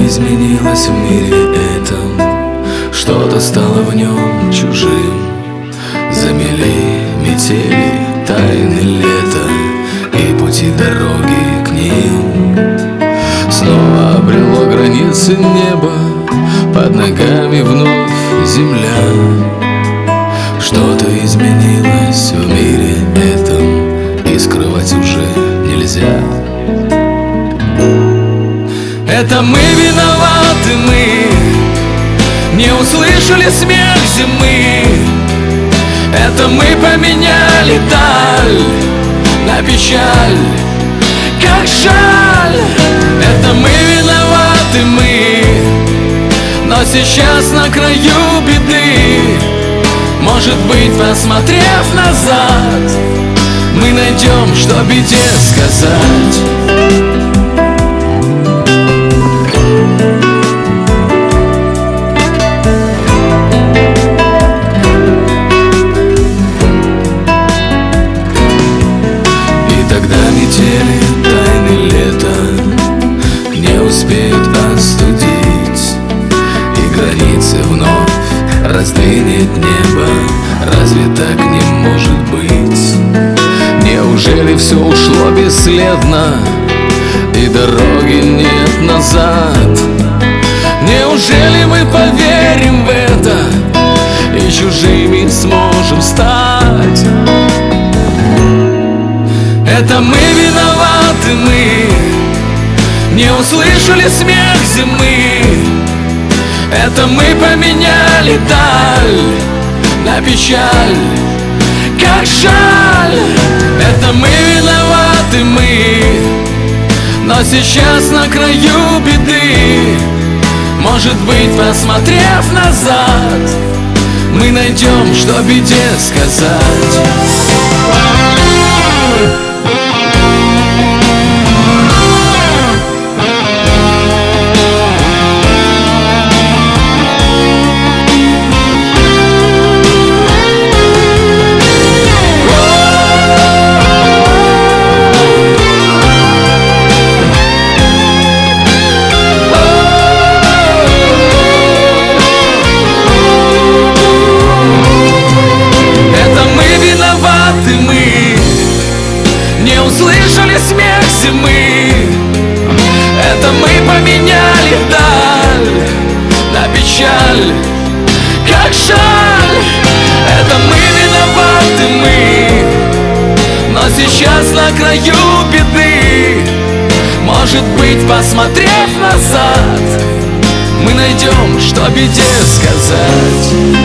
изменилось в мире этом, что-то стало в нем чужим. Замели метели, тайны лета и пути дороги к ним. Снова обрело границы неба, под ногами вновь земля. Что-то изменилось в мире этом, и скрывать уже нельзя. Это мы виноваты, мы не услышали смех зимы. Это мы поменяли даль на печаль. Как жаль, это мы виноваты, мы, но сейчас на краю беды. Может быть, посмотрев назад, мы найдем, что беде сказать. Метели, тайны лета не успеют остудить, и границы вновь раздвинет небо. Разве так не может быть? Неужели все ушло бесследно, и дороги нет назад? Неужели мы поверим в это и чужими сможем стать? Это мы виноваты, мы не услышали смех зимы. Это мы поменяли даль на печаль. Как жаль, это мы виноваты, мы, но сейчас на краю беды. Может быть, посмотрев назад, мы найдем, что беде сказать. Услышали смех зимы. Это мы поменяли даль на печаль. Как жаль, это мы виноваты, мы, но сейчас на краю беды. Может быть, посмотрев назад, мы найдем, что беде сказать.